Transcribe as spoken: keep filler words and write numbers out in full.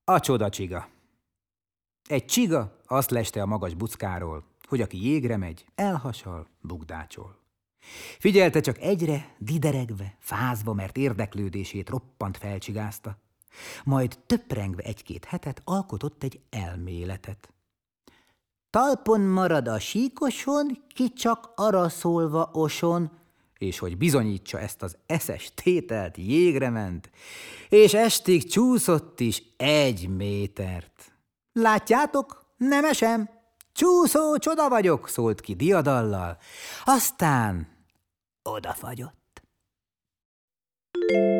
A csoda csiga. Egy csiga azt leste a magas buckáról, hogy aki jégre megy, elhasal, bugdácsol. Figyelte csak egyre, dideregve, fázva, mert érdeklődését roppant felcsigázta. Majd töprengve egy-két hetet alkotott egy elméletet. Talpon marad a síkoson, ki csak arra szólva oson, és hogy bizonyítsa ezt az eszes tételt, jégre ment, és estig csúszott is egy métert. Látjátok, nem esem, csúszó csoda vagyok, szólt ki diadallal, aztán odafagyott.